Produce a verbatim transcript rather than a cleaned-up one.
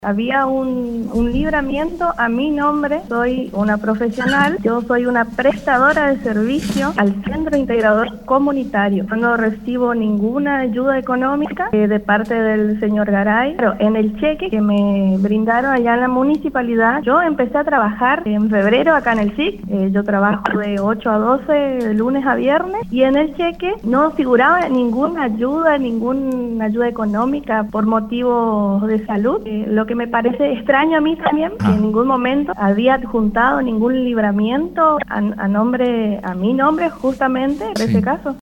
Había un, un libramiento a mi nombre, soy una profesional, yo soy una prestadora de servicio al Centro Integrador Comunitario. Yo no recibo ninguna ayuda económica eh, de parte del señor Garay, pero en el cheque que me brindaron allá en la municipalidad, yo empecé a trabajar en febrero acá en el S I C, eh, yo trabajo de ocho a doce, de lunes a viernes, y en el cheque no figuraba ninguna ayuda, ninguna ayuda económica por motivos de salud, eh, lo que me parece extraño a mí también, que en ningún momento había adjuntado ningún libramiento a, a nombre, a mi nombre justamente, en Sí. ese caso.